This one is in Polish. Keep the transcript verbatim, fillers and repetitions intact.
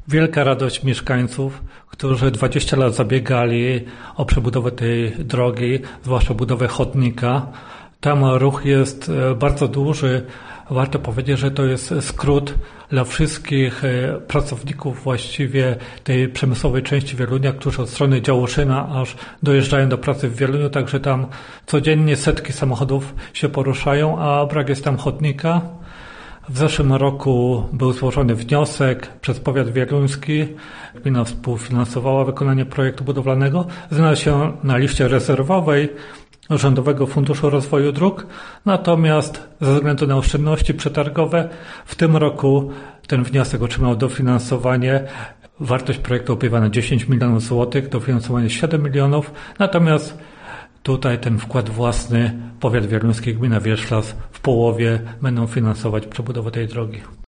Wielka radość mieszkańców, którzy dwadzieścia lat zabiegali o przebudowę tej drogi, zwłaszcza budowę chodnika. Tam ruch jest bardzo duży. Warto powiedzieć, że to jest skrót dla wszystkich pracowników właściwie tej przemysłowej części Wielunia, którzy od strony Działoszyna aż dojeżdżają do pracy w Wieluniu, także tam codziennie setki samochodów się poruszają, a brak jest tam chodnika. W zeszłym roku był złożony wniosek przez powiat wieluński. Gmina współfinansowała wykonanie projektu budowlanego. Znalazł się na liście rezerwowej Rządowego Funduszu Rozwoju Dróg. Natomiast ze względu na oszczędności przetargowe w tym roku ten wniosek otrzymał dofinansowanie. Wartość projektu opiewa na dziesięć milionów złotych, dofinansowanie siedem milionów. Natomiast tutaj ten wkład własny powiat wieluński, gmina Wierzchlas w połowie będą finansować przebudowę tej drogi.